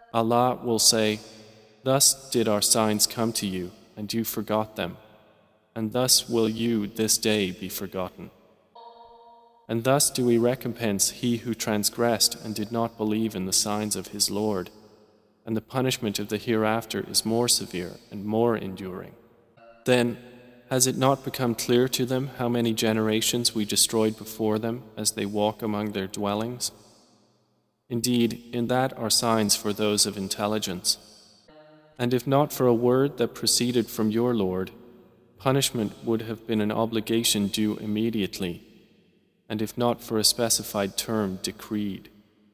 Allah will say, "Thus did our signs come to you, and you forgot them, and thus will you this day be forgotten. And thus do we recompense he who transgressed and did not believe in the signs of his Lord, and the punishment of the hereafter is more severe and more enduring." Then, has it not become clear to them how many generations we destroyed before them as they walk among their dwellings? Indeed, in that are signs for those of intelligence. And if not for a word that proceeded from your Lord, punishment would have been an obligation due immediately, and if not for a specified term decreed.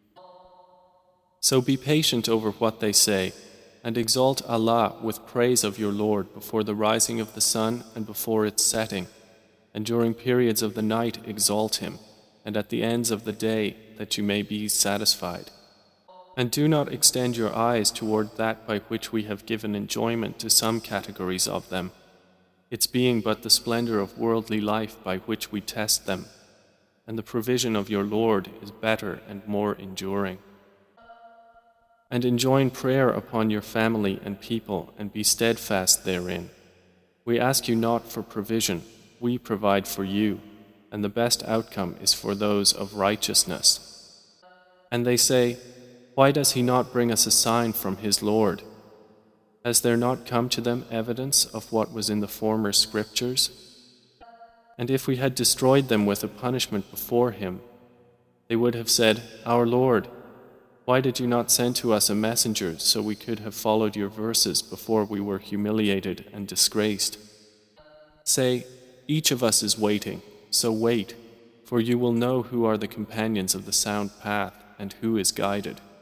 So be patient over what they say, and exalt Allah with praise of your Lord before the rising of the sun and before its setting, and during periods of the night exalt Him, and at the ends of the day, that you may be satisfied. And do not extend your eyes toward that by which we have given enjoyment to some categories of them, its being but the splendor of worldly life by which we test them, and the provision of your Lord is better and more enduring. And enjoin prayer upon your family and people, and be steadfast therein. We ask you not for provision, we provide for you, and the best outcome is for those of righteousness. And they say, "Why does he not bring us a sign from his Lord? Has there not come to them evidence of what was in the former scriptures? And if we had destroyed them with a punishment before him, they would have said, 'Our Lord, why did you not send to us a messenger so we could have followed your verses before we were humiliated and disgraced?' Say, 'Each of us is waiting, so wait, for you will know who are the companions of the sound path and who is guided.'"